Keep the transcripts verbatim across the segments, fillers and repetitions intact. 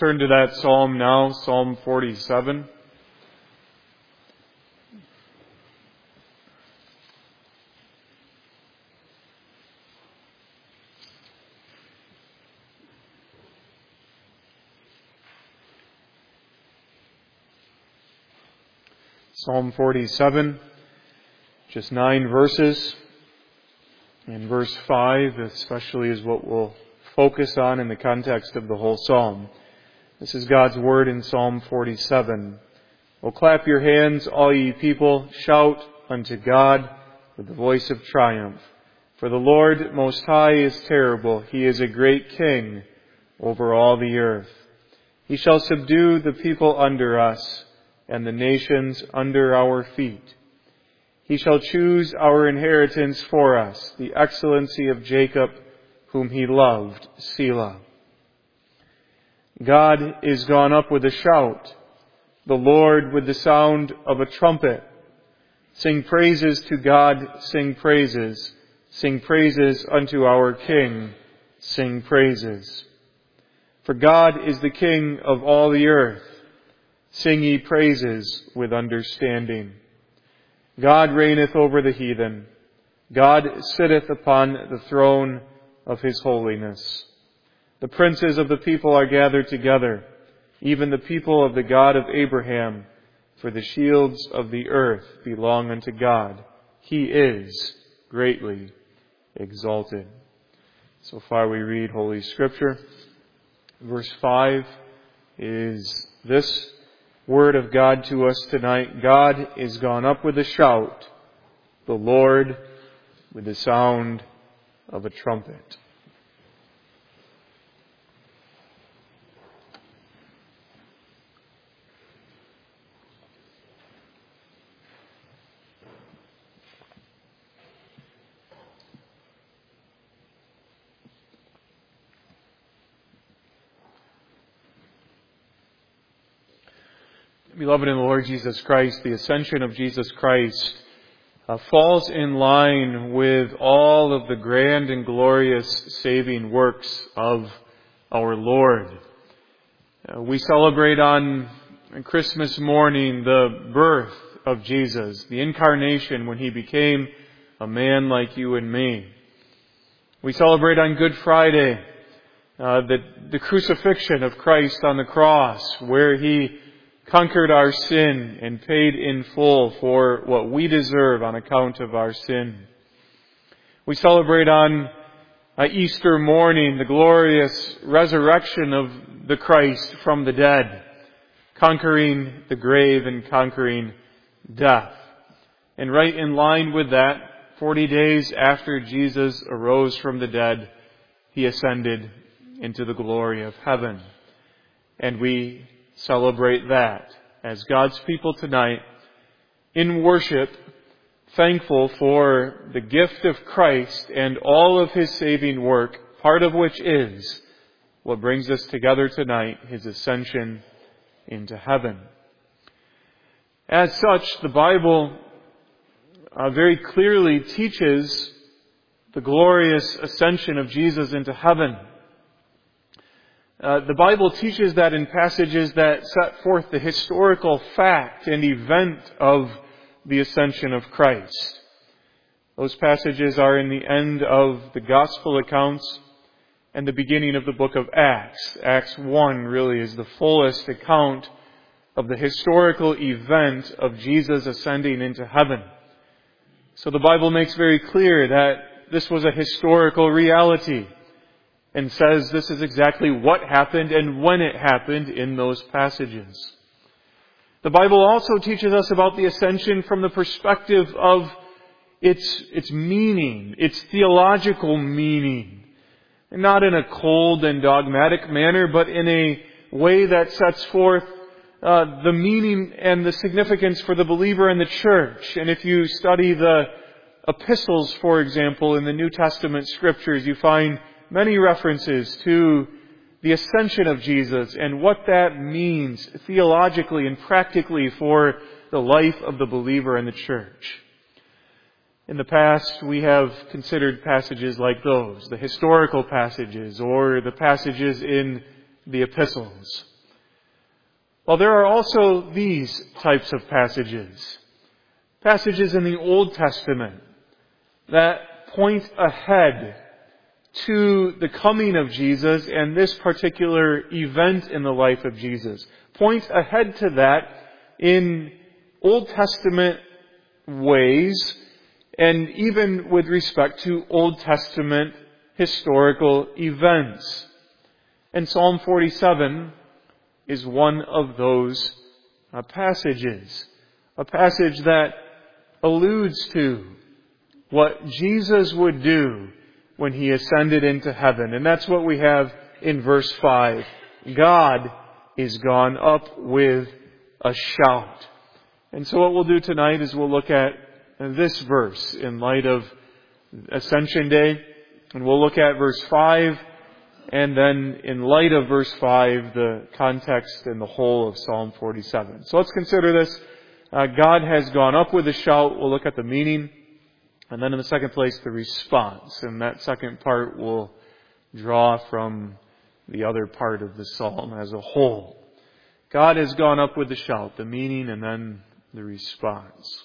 turn to that psalm now, Psalm forty-seven. Psalm forty-seven, just nine verses. And verse five especially is what we'll focus on in the context of the whole psalm. This is God's word in Psalm forty-seven. "O clap your hands, all ye people, shout unto God with the voice of triumph. For the Lord Most High is terrible. He is a great king over all the earth. He shall subdue the people under us, and the nations under our feet. He shall choose our inheritance for us, the excellency of Jacob, whom he loved, Selah. God is gone up with a shout, the Lord with the sound of a trumpet. Sing praises to God, sing praises. Sing praises unto our King, sing praises. For God is the King of all the earth. Sing ye praises with understanding. God reigneth over the heathen. God sitteth upon the throne of his holiness. The princes of the people are gathered together, even the people of the God of Abraham, for the shields of the earth belong unto God. He is greatly exalted." So far we read Holy Scripture. Verse five is this word of God to us tonight. God is gone up with a shout, the Lord with the sound of a trumpet. Beloved in the Lord Jesus Christ, the ascension of Jesus Christ uh, falls in line with all of the grand and glorious saving works of our Lord. Uh, we celebrate on Christmas morning the birth of Jesus, the incarnation when he became a man like you and me. We celebrate on Good Friday uh, the, the crucifixion of Christ on the cross, where he conquered our sin and paid in full for what we deserve on account of our sin. We celebrate on uh, Easter morning the glorious resurrection of the Christ from the dead, conquering the grave and conquering death. And right in line with that, forty days after Jesus arose from the dead, he ascended into the glory of heaven. And we celebrate that as God's people tonight in worship, thankful for the gift of Christ and all of his saving work, part of which is what brings us together tonight, his ascension into heaven. As such, the Bible uh, very clearly teaches the glorious ascension of Jesus into heaven. Uh, the Bible teaches that in passages that set forth the historical fact and event of the ascension of Christ. Those passages are in the end of the Gospel accounts and the beginning of the book of Acts. Acts one really is the fullest account of the historical event of Jesus ascending into heaven. So the Bible makes very clear that this was a historical reality, and says this is exactly what happened and when it happened in those passages. The Bible also teaches us about the ascension from the perspective of its, its meaning, its theological meaning. Not in a cold and dogmatic manner, but in a way that sets forth uh, the meaning and the significance for the believer in the church. And if you study the epistles, for example, in the New Testament scriptures, you find many references to the ascension of Jesus and what that means theologically and practically for the life of the believer in the church. In the past, we have considered passages like those, the historical passages or the passages in the epistles. Well, there are also these types of passages. Passages in the Old Testament that point ahead to the coming of Jesus and this particular event in the life of Jesus. Point ahead to that in Old Testament ways, and even with respect to Old Testament historical events. And Psalm forty-seven is one of those uh, passages. A passage that alludes to what Jesus would do when He ascended into heaven. And that's what we have in verse five. God is gone up with a shout. And so what we'll do tonight is we'll look at this verse in light of Ascension Day. And we'll look at verse five, and then in light of verse five, the context and the whole of Psalm forty-seven. So let's consider this. Uh, God has gone up with a shout. We'll look at the meaning. And then in the second place, the response. And that second part will draw from the other part of the psalm as a whole. God has gone up with a shout, the meaning, and then the response.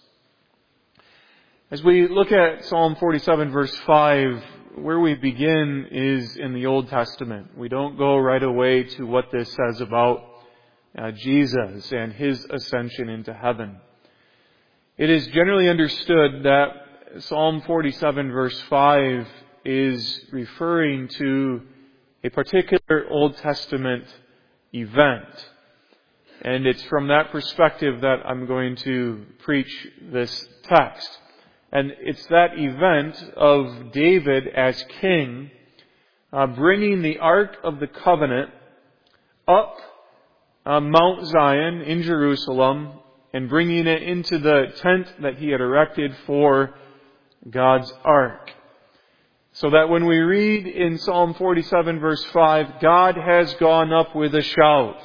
As we look at Psalm forty-seven, verse five, where we begin is in the Old Testament. We don't go right away to what this says about uh, Jesus and His ascension into heaven. It is generally understood that Psalm forty-seven, verse five is referring to a particular Old Testament event. And it's from that perspective that I'm going to preach this text. And it's that event of David as king, uh, bringing the Ark of the Covenant up uh, Mount Zion in Jerusalem and bringing it into the tent that he had erected for God's Ark. So that when we read in Psalm forty-seven, verse five, God has gone up with a shout,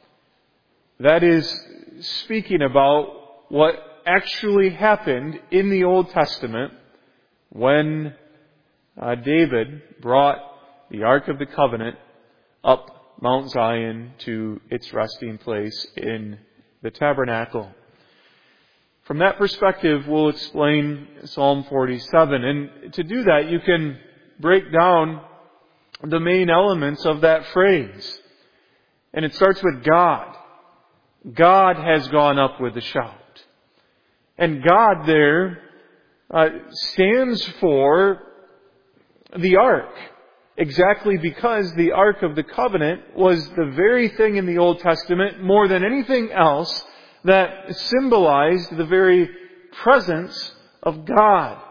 that is speaking about what actually happened in the Old Testament when uh, David brought the Ark of the Covenant up Mount Zion to its resting place in the tabernacle. From that perspective, we'll explain Psalm forty-seven. And to do that, you can break down the main elements of that phrase. And it starts with God. God has gone up with a shout. And God there uh, stands for the Ark, exactly because the Ark of the Covenant was the very thing in the Old Testament, more than anything else, that symbolized the very presence of God.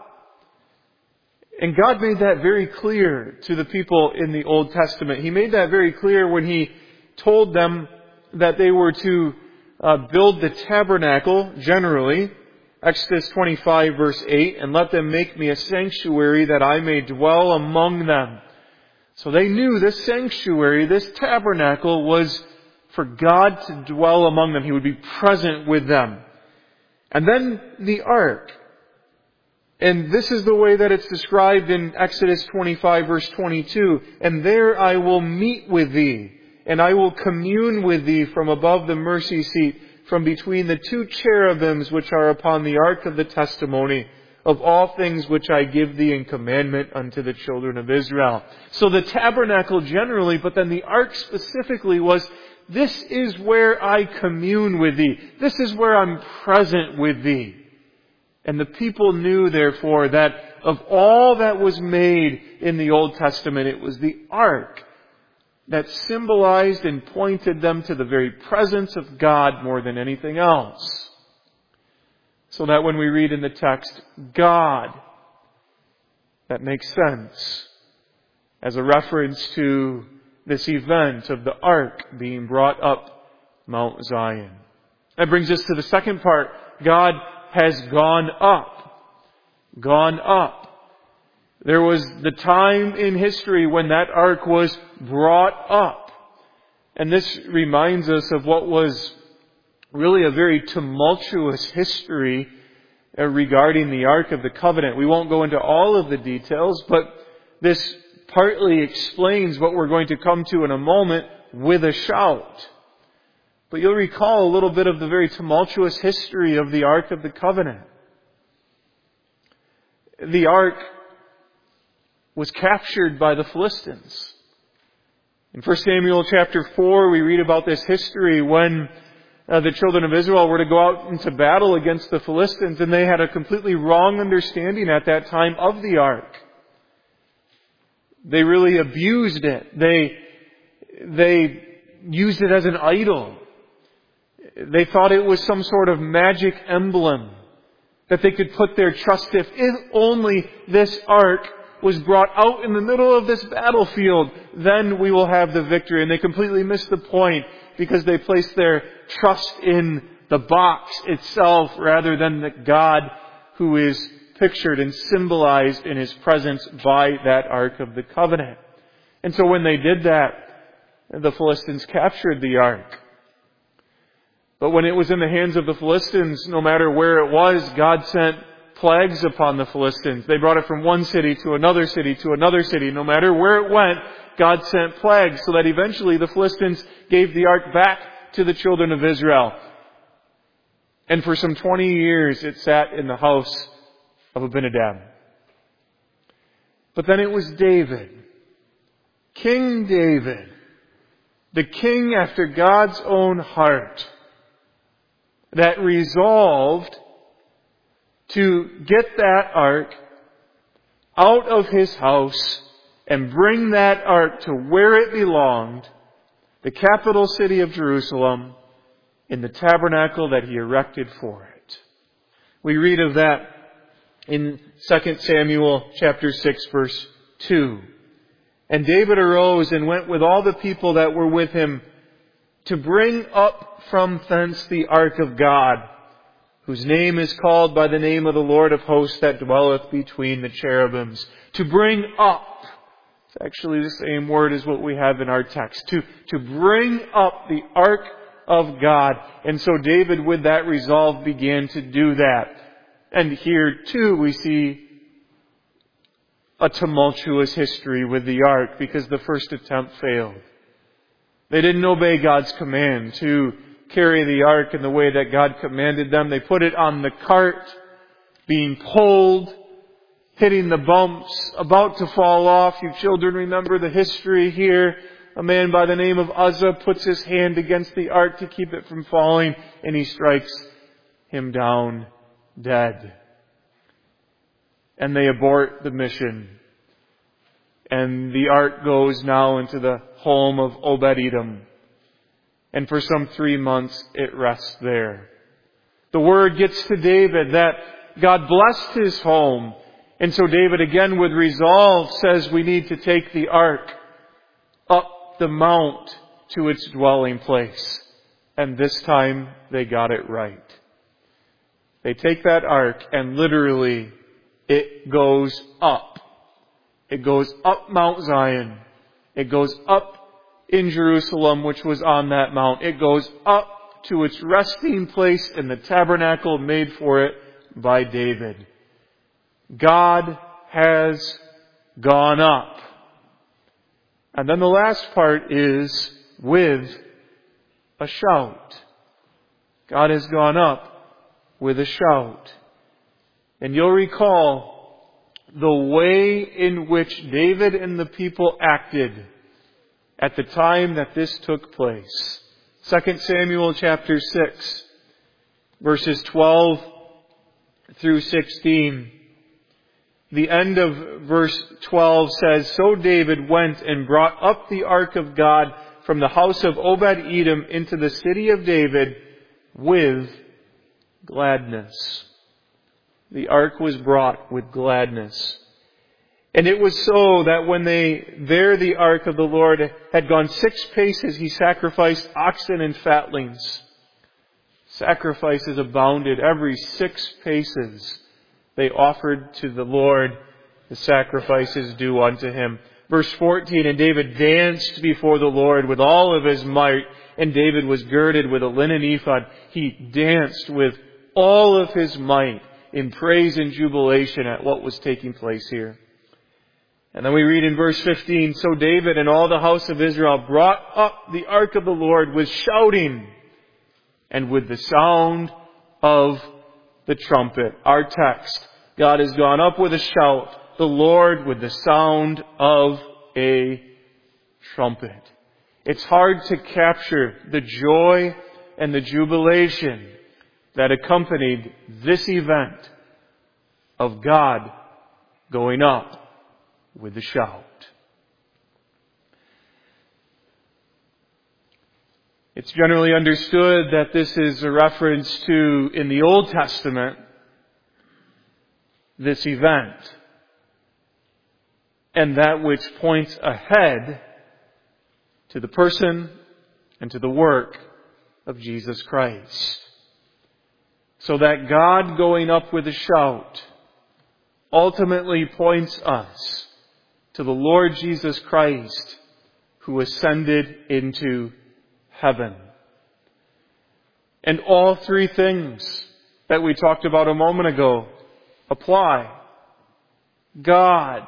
And God made that very clear to the people in the Old Testament. He made that very clear when He told them that they were to uh, build the tabernacle generally. Exodus twenty-five, verse eight, and let them make me a sanctuary that I may dwell among them. So they knew this sanctuary, this tabernacle, was for God to dwell among them. He would be present with them. And then the ark. And this is the way that it's described in Exodus twenty-five, verse twenty-two. And there I will meet with thee, and I will commune with thee from above the mercy seat, from between the two cherubims which are upon the ark of the testimony, of all things which I give thee in commandment unto the children of Israel. So the tabernacle generally, but then the ark specifically was, this is where I commune with thee. This is where I'm present with thee. And the people knew, therefore, that of all that was made in the Old Testament, it was the ark that symbolized and pointed them to the very presence of God more than anything else. So that when we read in the text, God, that makes sense as a reference to this event of the ark being brought up Mount Zion. That brings us to the second part. God has gone up. Gone up. There was the time in history when that ark was brought up. And this reminds us of what was really a very tumultuous history regarding the Ark of the Covenant. We won't go into all of the details, but this partly explains what we're going to come to in a moment with a shout. But you'll recall a little bit of the very tumultuous history of the Ark of the Covenant. The Ark was captured by the Philistines. In First Samuel chapter four, we read about this history when uh, the children of Israel were to go out into battle against the Philistines, and they had a completely wrong understanding at that time of the Ark. They really abused it. They, they used it as an idol. They thought it was some sort of magic emblem that they could put their trust in. If only this Ark was brought out in the middle of this battlefield, then we will have the victory. And they completely missed the point because they placed their trust in the box itself rather than the God who is pictured and symbolized in His presence by that Ark of the Covenant. And so when they did that, the Philistines captured the Ark. But when it was in the hands of the Philistines, no matter where it was, God sent plagues upon the Philistines. They brought it from one city to another city to another city. No matter where it went, God sent plagues so that eventually the Philistines gave the Ark back to the children of Israel. And for some twenty years it sat in the house of Abinadab. But then it was David, King David, the king after God's own heart, that resolved to get that ark out of his house and bring that ark to where it belonged, the capital city of Jerusalem, in the tabernacle that he erected for it. We read of that in Second Samuel chapter six, verse two. And David arose and went with all the people that were with him to bring up from thence the ark of God, whose name is called by the name of the Lord of hosts that dwelleth between the cherubims. To bring up. It's actually the same word as what we have in our text. To, to bring up the ark of God. And so David, with that resolve, began to do that. And here too we see a tumultuous history with the ark because the first attempt failed. They didn't obey God's command to carry the ark in the way that God commanded them. They put it on the cart, being pulled, hitting the bumps, about to fall off. You children remember the history here. A man by the name of Uzzah puts his hand against the ark to keep it from falling, and he strikes him down dead. And they abort the mission. And the ark goes now into the home of Obed-Edom. And for some three months it rests there. The word gets to David that God blessed his home. And so David again with resolve says we need to take the ark up the mount to its dwelling place. And this time they got it right. They take that ark and literally it goes up. It goes up Mount Zion. It goes up in Jerusalem, which was on that mount. It goes up to its resting place in the tabernacle made for it by David. God has gone up. And then the last part is with a shout. God has gone up with a shout. And you'll recall the way in which David and the people acted at the time that this took place. Second Samuel chapter six, verses twelve through sixteen. The end of verse twelve says, So David went and brought up the ark of God from the house of Obed-Edom into the city of David with gladness. The ark was brought with gladness. And it was so that when they, there the ark of the Lord had gone six paces, he sacrificed oxen and fatlings. Sacrifices abounded every six paces. They offered to the Lord the sacrifices due unto him. Verse fourteen, And David danced before the Lord with all of his might, and David was girded with a linen ephod. He danced with all of his might in praise and jubilation at what was taking place here. And then we read in verse fifteen, So David and all the house of Israel brought up the ark of the Lord with shouting and with the sound of the trumpet. Our text, God has gone up with a shout, the Lord with the sound of a trumpet. It's hard to capture the joy and the jubilation that accompanied this event of God going up with a shout. It's generally understood that this is a reference to, in the Old Testament, this event, and that which points ahead to the person and to the work of Jesus Christ. So that God going up with a shout ultimately points us to the Lord Jesus Christ who ascended into heaven. And all three things that we talked about a moment ago apply. God.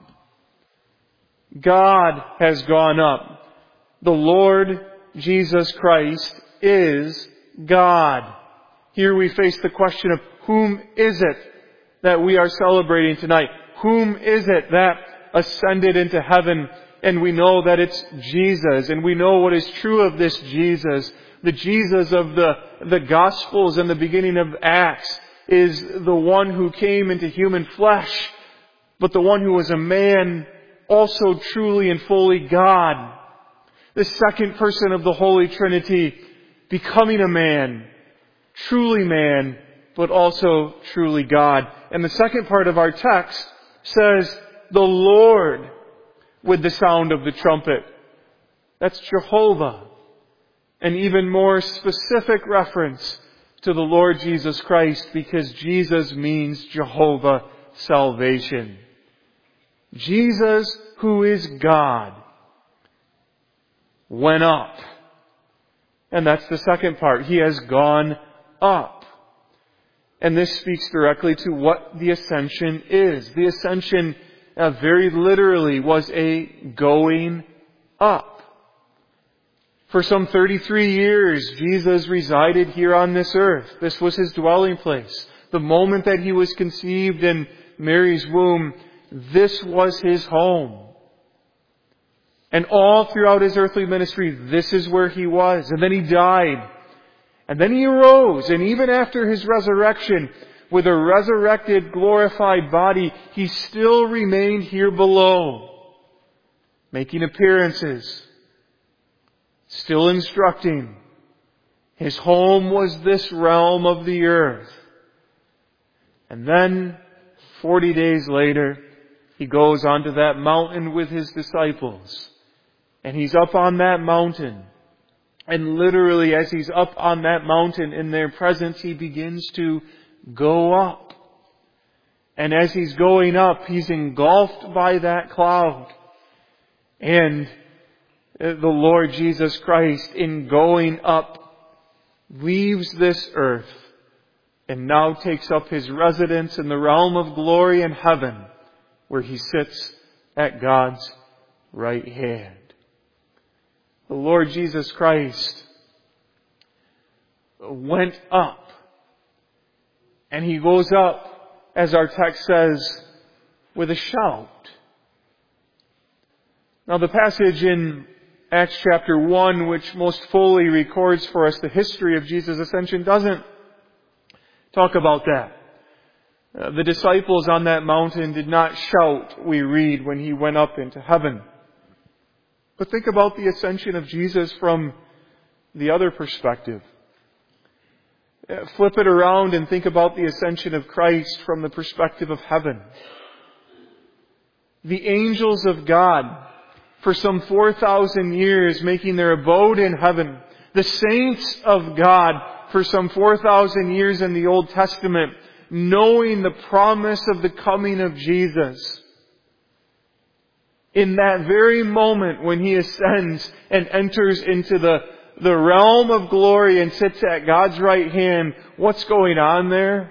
God has gone up. The Lord Jesus Christ is God. Here we face the question of whom is it that we are celebrating tonight? Whom is it that ascended into heaven? And we know that it's Jesus. And we know what is true of this Jesus. The Jesus of the, the Gospels and the beginning of Acts is the one who came into human flesh, but the one who was a man, also truly and fully God. The second person of the Holy Trinity becoming a man, truly man, but also truly God. And the second part of our text says, the Lord with the sound of the trumpet. That's Jehovah. An even more specific reference to the Lord Jesus Christ, because Jesus means Jehovah salvation. Jesus, who is God, went up. And that's the second part. He has gone up. And this speaks directly to what the ascension is. The ascension, uh, very literally, was a going up. For some thirty-three years, Jesus resided here on this earth. This was His dwelling place. The moment that He was conceived in Mary's womb, this was His home. And all throughout His earthly ministry, this is where He was. And then He died. And then He arose. And even after His resurrection, with a resurrected, glorified body, He still remained here below, making appearances, still instructing. His home was this realm of the earth. And then, forty days later, He goes onto that mountain with His disciples. And He's up on that mountain. And literally, as He's up on that mountain in their presence, He begins to go up. And as He's going up, He's engulfed by that cloud. And the Lord Jesus Christ, in going up, leaves this earth and now takes up His residence in the realm of glory in heaven, where He sits at God's right hand. The Lord Jesus Christ went up, and He goes up, as our text says, with a shout. Now, the passage in Acts chapter one, which most fully records for us the history of Jesus' ascension, doesn't talk about that. Uh, the disciples on that mountain did not shout, we read, when He went up into heaven. But think about the ascension of Jesus from the other perspective. Uh, flip it around and think about the ascension of Christ from the perspective of heaven. The angels of God, for some four thousand years, making their abode in heaven. The saints of God, for some four thousand years in the Old Testament, knowing the promise of the coming of Jesus. In that very moment when He ascends and enters into the, the realm of glory and sits at God's right hand, what's going on there?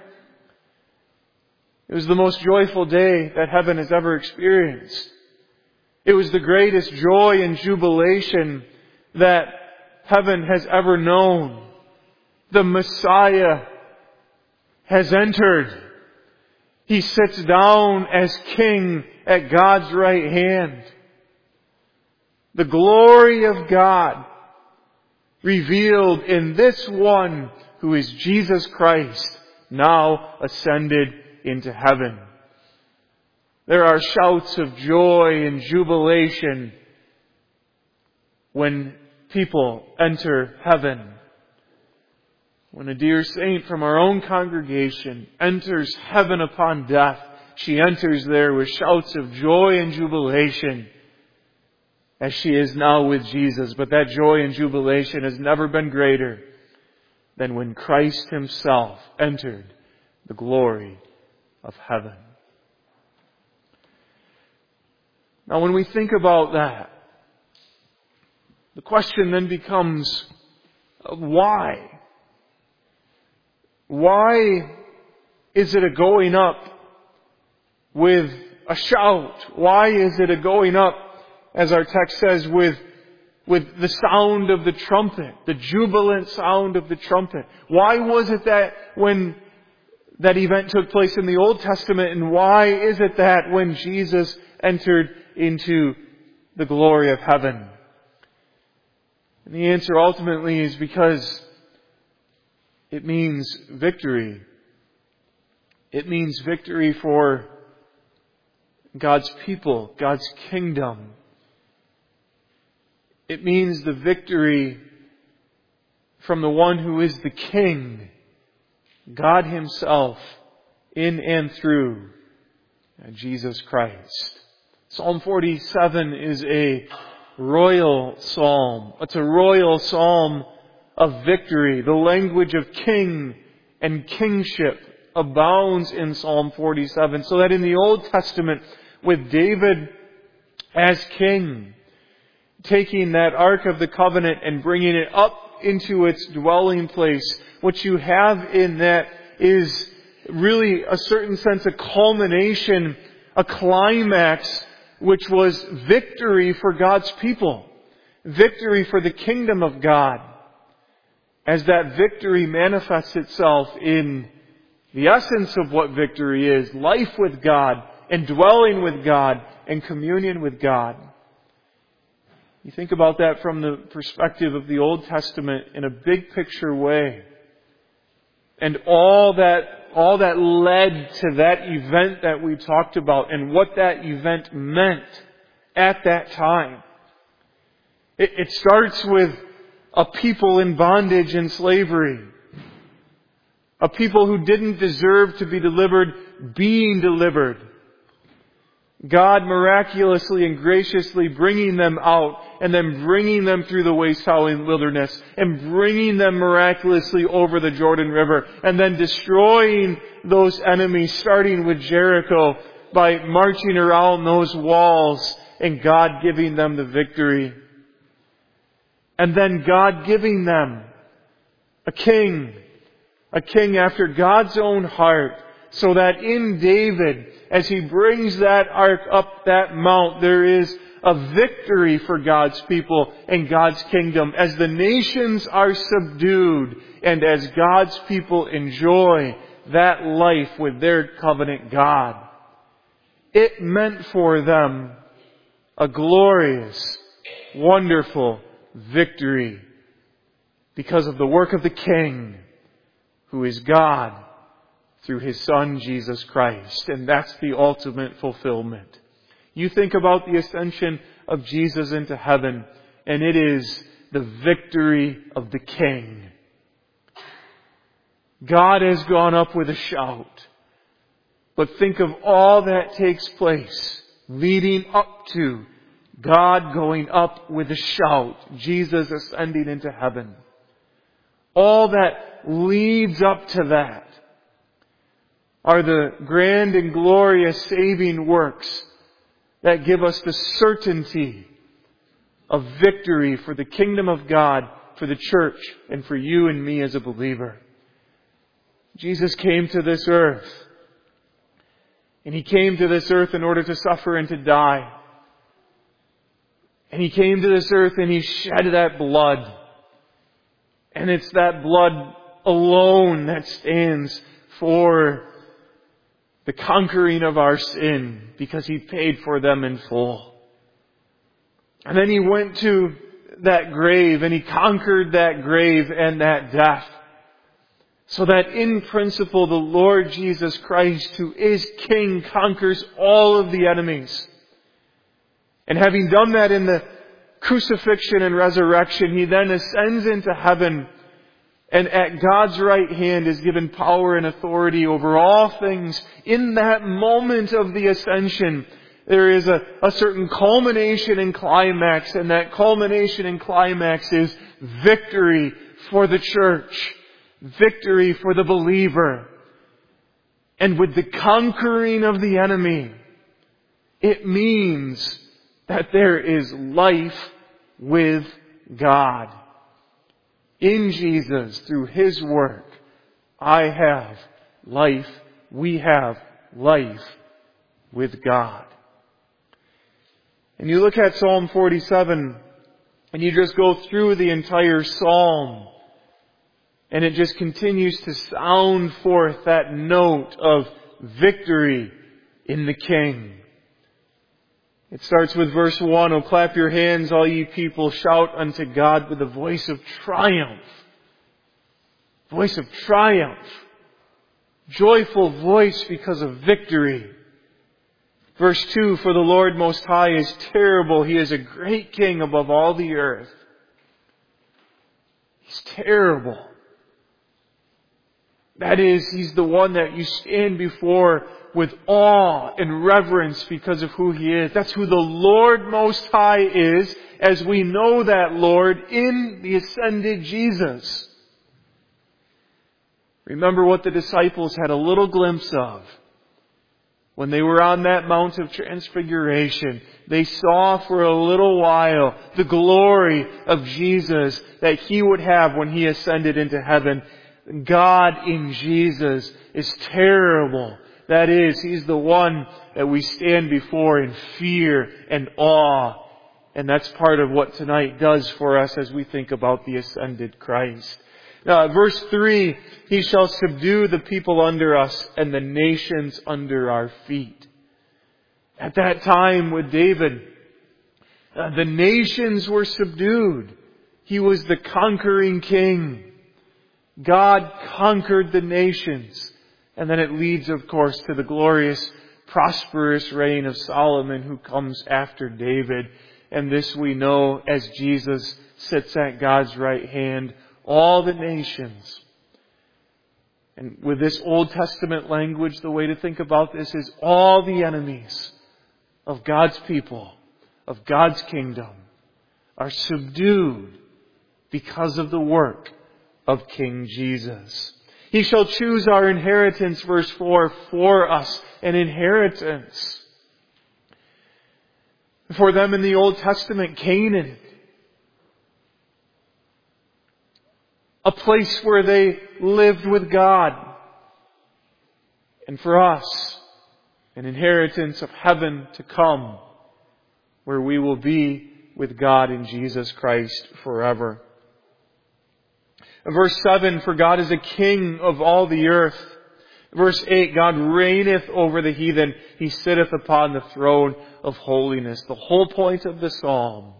It was the most joyful day that heaven has ever experienced. It was the greatest joy and jubilation that heaven has ever known. The Messiah has entered. He sits down as King at God's right hand. The glory of God revealed in this one who is Jesus Christ, now ascended into heaven. There are shouts of joy and jubilation when people enter heaven. When a dear saint from our own congregation enters heaven upon death, she enters there with shouts of joy and jubilation as she is now with Jesus. But that joy and jubilation has never been greater than when Christ Himself entered the glory of heaven. Now, when we think about that, the question then becomes, why? Why is it a going up with a shout? Why is it a going up, as our text says, with, with the sound of the trumpet, the jubilant sound of the trumpet? Why was it that when that event took place in the Old Testament, and why is it that when Jesus entered into the glory of heaven? And the answer ultimately is because it means victory. It means victory for God's people, God's kingdom. It means the victory from the one who is the King, God Himself, in and through Jesus Christ. Psalm forty-seven is a royal psalm. It's a royal psalm of victory. The language of king and kingship abounds in Psalm forty-seven. So that in the Old Testament, with David as king, taking that Ark of the Covenant and bringing it up into its dwelling place, what you have in that is really a certain sense of culmination, a climax, which was victory for God's people. Victory for the kingdom of God. As that victory manifests itself in the essence of what victory is, life with God, and dwelling with God, and communion with God. You think about that from the perspective of the Old Testament in a big picture way. And all that, all that led to that event that we talked about and what that event meant at that time. It, it starts with a people in bondage and slavery. A people who didn't deserve to be delivered, being delivered. God miraculously and graciously bringing them out and then bringing them through the waste-howling wilderness and bringing them miraculously over the Jordan River and then destroying those enemies, starting with Jericho, by marching around those walls and God giving them the victory. And then God giving them a king, a king after God's own heart, so that in David, as he brings that ark up that mount, there is a victory for God's people and God's kingdom as the nations are subdued and as God's people enjoy that life with their covenant God. It meant for them a glorious, wonderful victory because of the work of the King, who is God through His Son, Jesus Christ. And that's the ultimate fulfillment. You think about the ascension of Jesus into heaven, and it is the victory of the King. God has gone up with a shout. But think of all that takes place leading up to God going up with a shout, Jesus ascending into heaven. All that leads up to that are the grand and glorious saving works that give us the certainty of victory for the kingdom of God, for the church, and for you and me as a believer. Jesus came to this earth, and He came to this earth in order to suffer and to die. And He came to this earth and He shed that blood. And it's that blood alone that stands for the conquering of our sin, because He paid for them in full. And then He went to that grave and He conquered that grave and that death. So that in principle the Lord Jesus Christ, who is King, conquers all of the enemies. And having done that in the crucifixion and resurrection, He then ascends into heaven, and at God's right hand is given power and authority over all things. In that moment of the ascension, there is a, a certain culmination and climax, and that culmination and climax is victory for the church, victory for the believer. And with the conquering of the enemy, it means that there is life with God. In Jesus, through His work, I have life, we have life with God. And you look at Psalm forty-seven, and you just go through the entire psalm, and it just continues to sound forth that note of victory in the King. It starts with verse one, "O clap your hands, all ye people, shout unto God with a voice of triumph." Voice of triumph. Joyful voice because of victory. Verse two, "For the Lord Most High is terrible. He is a great King above all the earth." He's terrible. That is, He's the one that you stand before with awe and reverence because of who He is. That's who the Lord Most High is, as we know that Lord in the ascended Jesus. Remember what the disciples had a little glimpse of when they were on that Mount of Transfiguration. They saw for a little while the glory of Jesus that He would have when He ascended into heaven. God in Jesus is terrible. That is, He's the one that we stand before in fear and awe. And that's part of what tonight does for us as we think about the ascended Christ. Now, verse three, "He shall subdue the people under us and the nations under our feet." At that time with David, uh, the nations were subdued. He was the conquering King. God conquered the nations. And then it leads, of course, to the glorious, prosperous reign of Solomon, who comes after David. And this we know as Jesus sits at God's right hand, all the nations. And with this Old Testament language, the way to think about this is all the enemies of God's people, of God's kingdom, are subdued because of the work of King Jesus. "He shall choose our inheritance," verse four, "for us an inheritance." For them in the Old Testament, Canaan, a place where they lived with God. And for us, an inheritance of heaven to come, where we will be with God in Jesus Christ forever. Verse seven, "For God is a King of all the earth." Verse eight, "God reigneth over the heathen. He sitteth upon the throne of holiness." The whole point of the psalm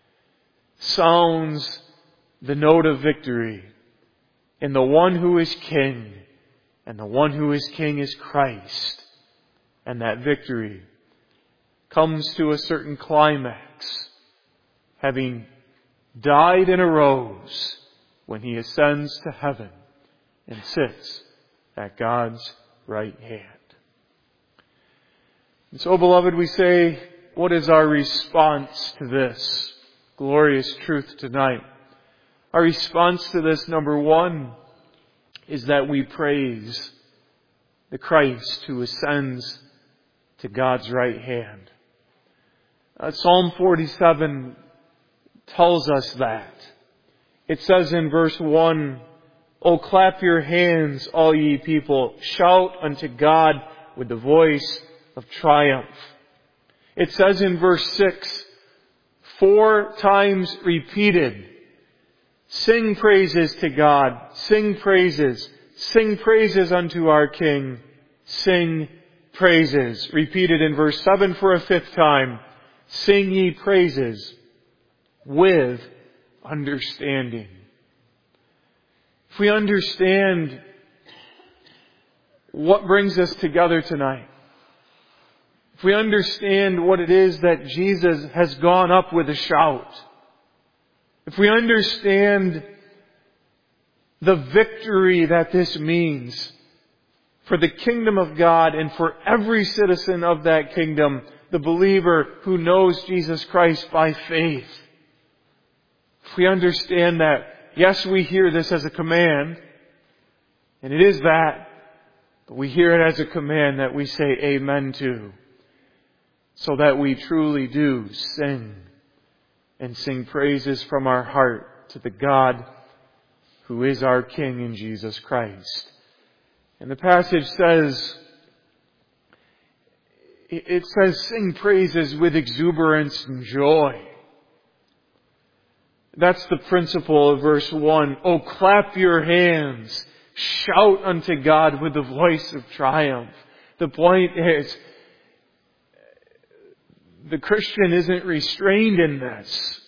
sounds the note of victory in the one who is King. And the one who is King is Christ. And that victory comes to a certain climax, having died and arose, when He ascends to heaven and sits at God's right hand. And so, beloved, we say, what is our response to this glorious truth tonight? Our response to this, number one, is that we praise the Christ who ascends to God's right hand. Uh, Psalm forty-seven tells us that. It says in verse one, "O clap your hands, all ye people. Shout unto God with the voice of triumph." It says in verse six, four times repeated, Sing praises to God. Sing praises. Sing praises unto our King. Sing praises. Repeated in verse seven for a fifth time. Sing ye praises with understanding. If we understand what brings us together tonight, if we understand what it is that Jesus has gone up with a shout, if we understand the victory that this means for the kingdom of God and for every citizen of that kingdom, the believer who knows Jesus Christ by faith, if we understand that, yes, we hear this as a command, and it is that, but we hear it as a command that we say amen to, so that we truly do sing and sing praises from our heart to the God who is our King in Jesus Christ. And the passage says, it says, sing praises with exuberance and joy. That's the principle of verse one. Oh, clap your hands. Shout unto God with the voice of triumph. The point is, the Christian isn't restrained in this.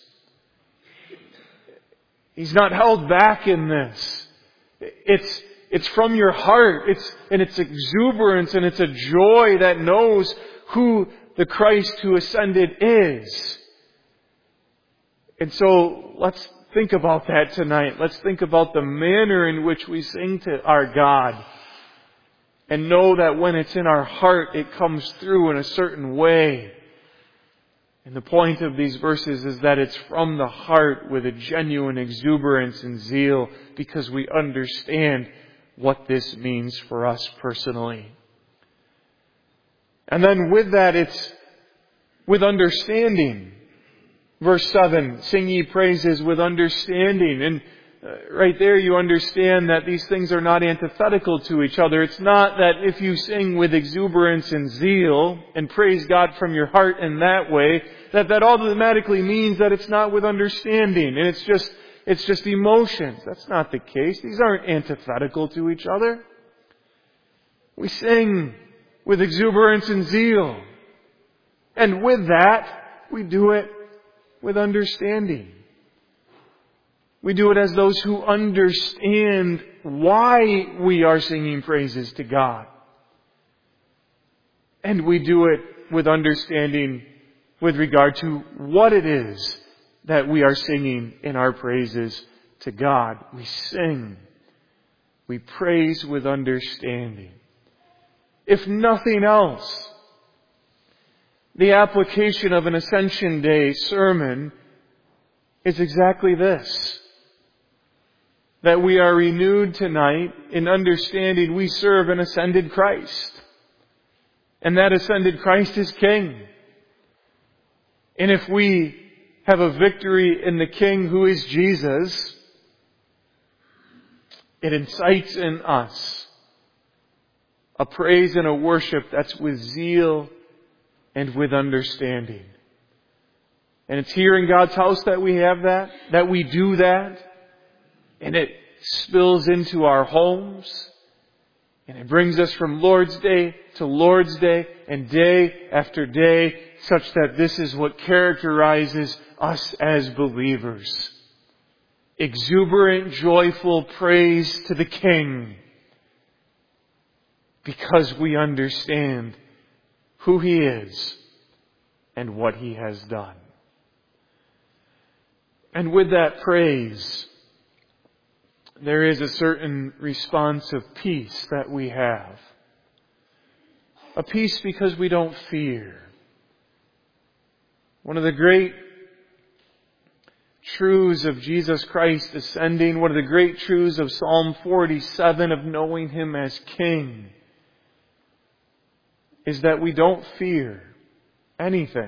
He's not held back in this. It's, it's from your heart. It's, and it's exuberance and it's a joy that knows who the Christ who ascended is. And so let's think about that tonight. Let's think about the manner in which we sing to our God. And know that when it's in our heart, it comes through in a certain way. And the point of these verses is that it's from the heart with a genuine exuberance and zeal, because we understand what this means for us personally. And then with that, it's with understanding. Verse seven, sing ye praises with understanding. And uh, right there you understand that these things are not antithetical to each other. It's not that if you sing with exuberance and zeal and praise God from your heart in that way, that that automatically means that it's not with understanding and it's just it's just emotions. That's not the case. These aren't antithetical to each other. We sing with exuberance and zeal. And with that, we do it with understanding. We do it as those who understand why we are singing praises to God. And we do it with understanding with regard to what it is that we are singing in our praises to God. We sing. We praise with understanding. If nothing else, the application of an Ascension Day sermon is exactly this. That we are renewed tonight in understanding we serve an ascended Christ. And that ascended Christ is King. And if we have a victory in the King who is Jesus, it incites in us a praise and a worship that's with zeal and with understanding. And it's here in God's house that we have that, that we do that, and it spills into our homes, and it brings us from Lord's Day to Lord's Day and day after day, such that this is what characterizes us as believers. Exuberant, joyful praise to the King, because we understand who He is and what He has done. And with that praise, there is a certain response of peace that we have. A peace because we don't fear. One of the great truths of Jesus Christ ascending, one of the great truths of Psalm forty-seven of knowing Him as King, is that we don't fear anything.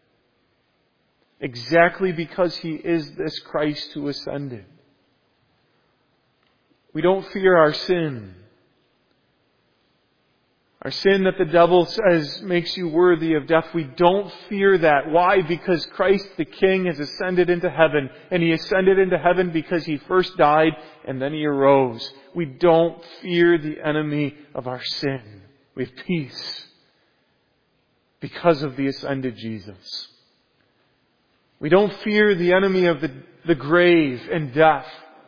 Exactly because He is this Christ who ascended. We don't fear our sin. Our sin that the devil says makes you worthy of death, we don't fear that. Why? Because Christ the King has ascended into heaven. And He ascended into heaven because He first died and then He arose. We don't fear the enemy of our sin. We have peace because of the ascended Jesus. We don't fear the enemy of the, the grave and death.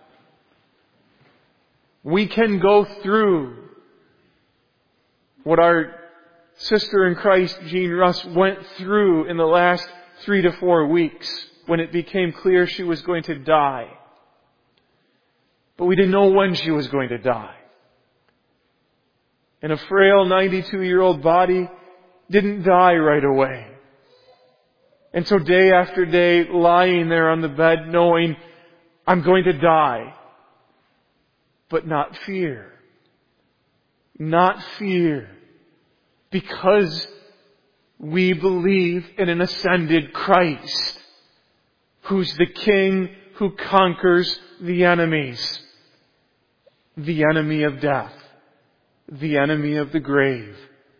We can go through what our sister in Christ, Jean Russ, went through in the last three to four weeks when it became clear she was going to die. But we didn't know when she was going to die. And a frail ninety-two-year-old body didn't die right away. And so day after day, lying there on the bed, knowing I'm going to die. But not fear. Not fear. Because we believe in an ascended Christ, who's the King who conquers the enemies. The enemy of death. The enemy of the grave.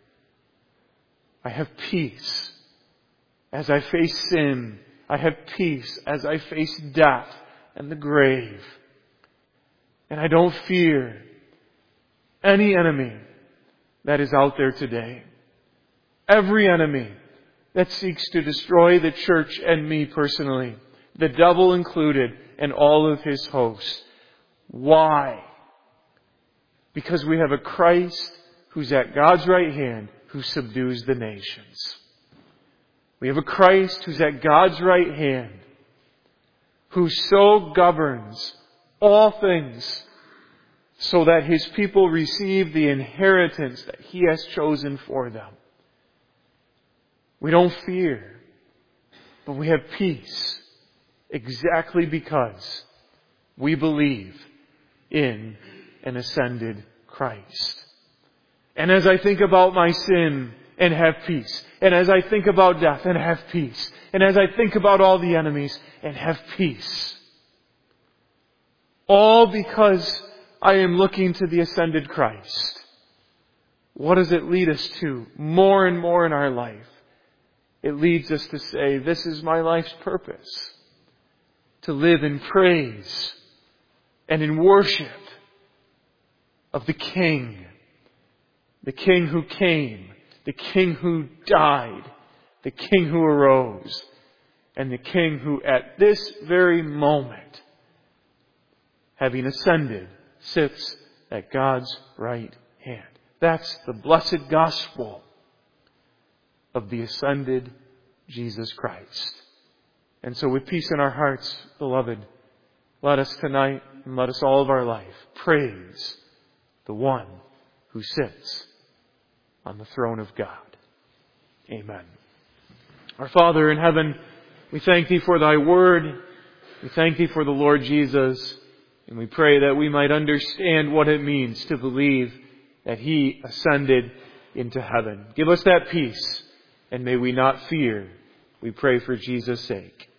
I have peace as I face sin. I have peace as I face death and the grave. And I don't fear any enemy that is out there today. Every enemy that seeks to destroy the church and me personally. The devil included and all of his hosts. Why? Because we have a Christ who's at God's right hand who subdues the nations. We have a Christ who's at God's right hand who so governs all things so that His people receive the inheritance that He has chosen for them. We don't fear, but we have peace exactly because we believe in an ascended Christ. And as I think about my sin and have peace, and as I think about death and have peace, and as I think about all the enemies and have peace, all because I am looking to the ascended Christ. What does it lead us to more and more in our life? It leads us to say, this is my life's purpose. To live in praise and in worship of the King. The King who came. The King who died. The King who arose. And the King who at this very moment, having ascended, sits at God's right hand. That's the blessed gospel of the ascended Jesus Christ. And so with peace in our hearts, beloved, let us tonight and let us all of our life praise the one who sits on the throne of God. Amen. Our Father in heaven, we thank Thee for Thy word. We thank Thee for the Lord Jesus. And we pray that we might understand what it means to believe that He ascended into heaven. Give us that peace, and may we not fear. We pray for Jesus' sake.